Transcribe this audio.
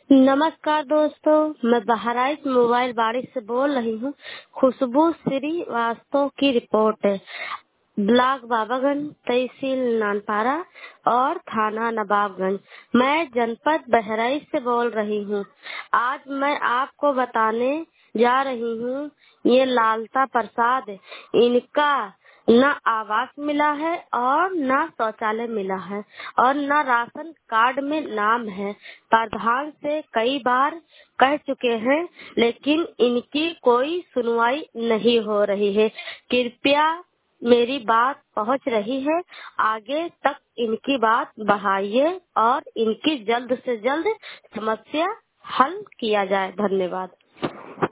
नमस्कार दोस्तों, मैं बहराइच मोबाइल बाड़ी से बोल रही हूँ। खुशबू श्रीवास्तव की रिपोर्ट है। ब्लॉक बाबागंज, तहसील नानपारा और थाना नवाबगंज। मैं जनपद बहराइच से बोल रही हूँ। आज मैं आपको बताने जा रही हूँ, ये लालता प्रसाद, इनका न आवास मिला है और न शौचालय मिला है और न राशन कार्ड में नाम है। प्रधान से कई बार कह चुके हैं, लेकिन इनकी कोई सुनवाई नहीं हो रही है। कृपया मेरी बात पहुंच रही है, आगे तक इनकी बात बढ़ाइए और इनकी जल्द से जल्द समस्या हल किया जाए। धन्यवाद।